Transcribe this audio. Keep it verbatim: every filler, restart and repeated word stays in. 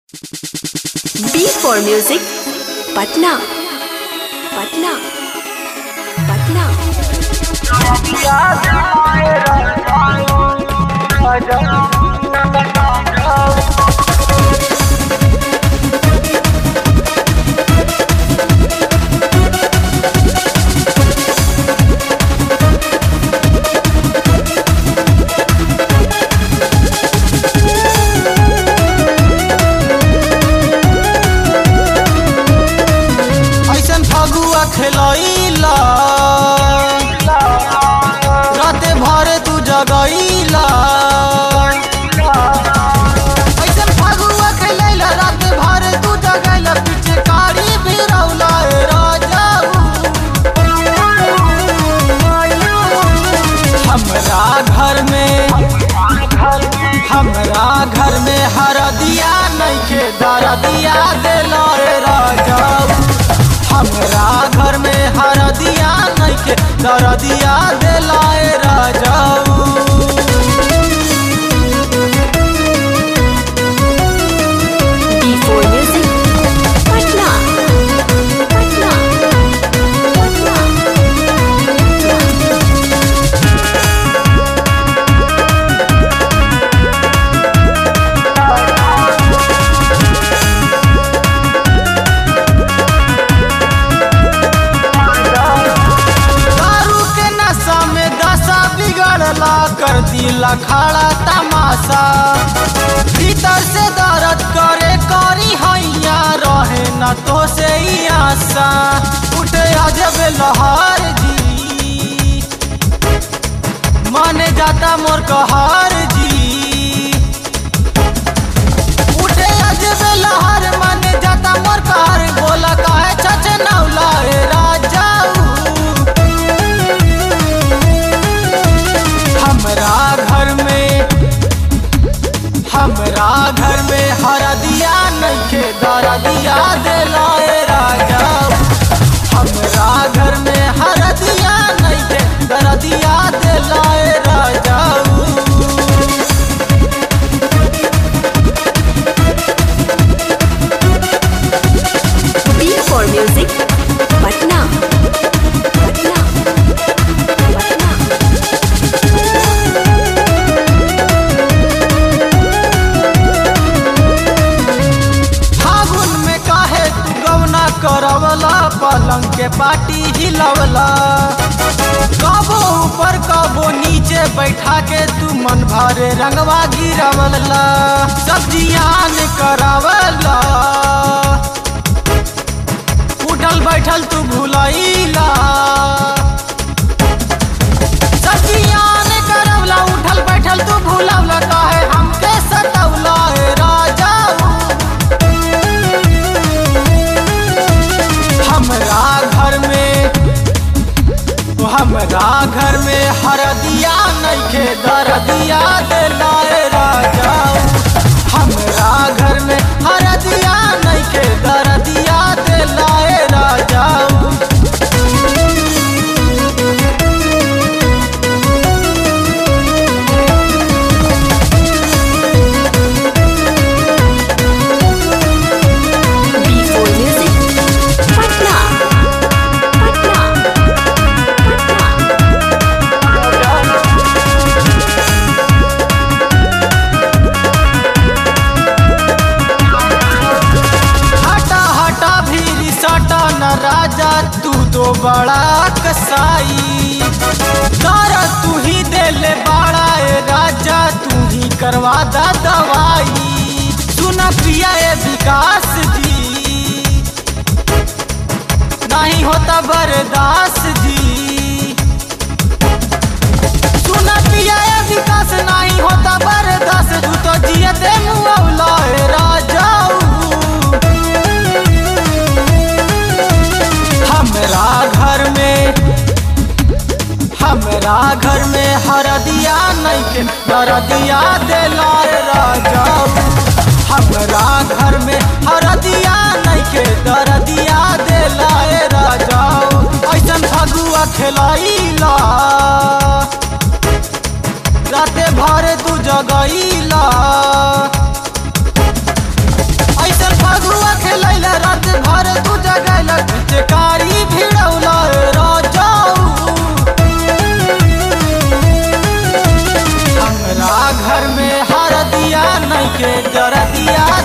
B for music, Patna, Patna, Patna. खेलैला राते भरे तू जगैला ऐसन फगुआ खेलैला राते भरे तू जगैला पीछे कारी भिरौला राजा हमरा घर में हमरा घर में हरदिया नइखे दरदिया देला राजा हमरा घर में हरदिया नइखे दरदिया देलाए राजाऊ B for music, Patna, Patna, Patna, कर दिला खड़ा तमाशा भीतर से दर्द करे करी हैया रहे न तो से ही आशा उठे अजब लहर जी माने जाता मोर कहर जी उठे अजब लहर माने जाता मोर कहर बोला काहे छछ नौला राजा हमरा घर में हमरा घर में हरदिया नइखे दरदिया देलाए राजा हमरा घर में हरदिया नइखे दरदिया देलाए राजा B for music, Patna, Patna, Patna. करवला पलंग के पाटी हिलवला कबो ऊपर कबो नीचे बैठा के तू मन भरे रंगवा गिरवला सब्जियान करावला उठल बैठल तू भुलैला सब्जियान करवला उठल बैठल तू भुलवला काहे हमके सतौला राजा हमरा घर में हमरा घर में हरदिया नइखे दरदिया देलाए राजा हमरा घर में हरदिया नइखे दरदिया देलाए राजा राजा तू तो बड़ा कसाई तारा तू ही दिल बड़ा राजा तू ही करवा दा दवाई सुना पिया ये विकास जी नहीं होता बर्दाश्त जी सुना पिया ये विकास नहीं होता बर्दाश्त तू तो जियते मुआवला राजा हमरा घर में हमरा घर में हरदिया नइखे दरदिया देलाए राजा हमरा घर में हरदिया नइखे दरदिया देलाए राजा ऐसन फगुआ खेलैला राते भरे तू जगैला दरदिया नहीं के दरदिया